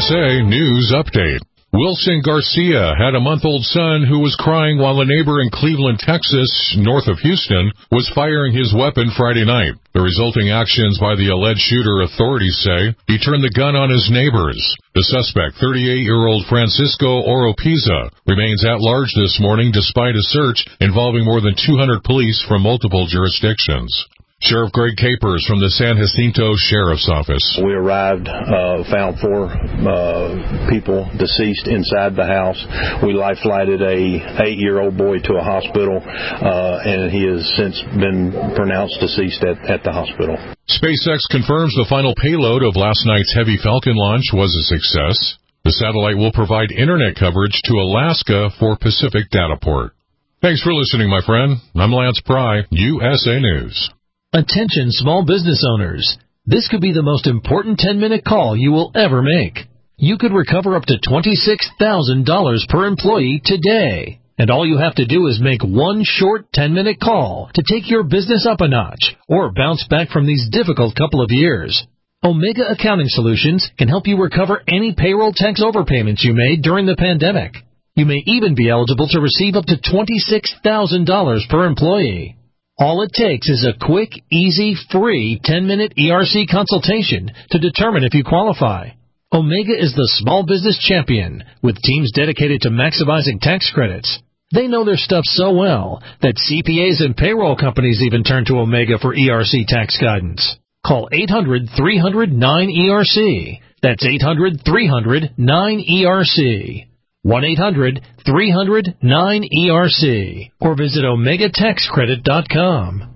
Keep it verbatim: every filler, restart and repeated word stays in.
S A News Update. Wilson Garcia had a month-old son who was crying while a neighbor in Cleveland, Texas, north of Houston, was firing his weapon Friday night. The resulting actions by the alleged shooter, authorities say, he turned the gun on his neighbors. The suspect, thirty-eight-year-old Francisco Oropeza, remains at large this morning despite a search involving more than two hundred police from multiple jurisdictions. Sheriff Greg Capers from the San Jacinto Sheriff's Office. We arrived, uh, found four uh, people deceased inside the house. We life-flighted a eight-year-old boy to a hospital, uh, and he has since been pronounced deceased at, at the hospital. SpaceX confirms the final payload of last night's Heavy Falcon launch was a success. The satellite will provide internet coverage to Alaska for Pacific Dataport. Thanks for listening, my friend. I'm Lance Pry, U S A News. Attention small business owners. This could be the most important ten-minute call you will ever make. You could recover up to twenty-six thousand dollars per employee today. And all you have to do is make one short ten-minute call to take your business up a notch or bounce back from these difficult couple of years. Omega Accounting Solutions can help you recover any payroll tax overpayments you made during the pandemic. You may even be eligible to receive up to twenty-six thousand dollars per employee. All it takes is a quick, easy, free ten-minute E R C consultation to determine if you qualify. Omega is the small business champion with teams dedicated to maximizing tax credits. They know their stuff so well that C P As and payroll companies even turn to Omega for E R C tax guidance. Call eight hundred, three hundred, nine E R C. That's eight hundred, three hundred, nine E R C. one eight hundred, three hundred, nine E R C or visit omega tax credit dot com.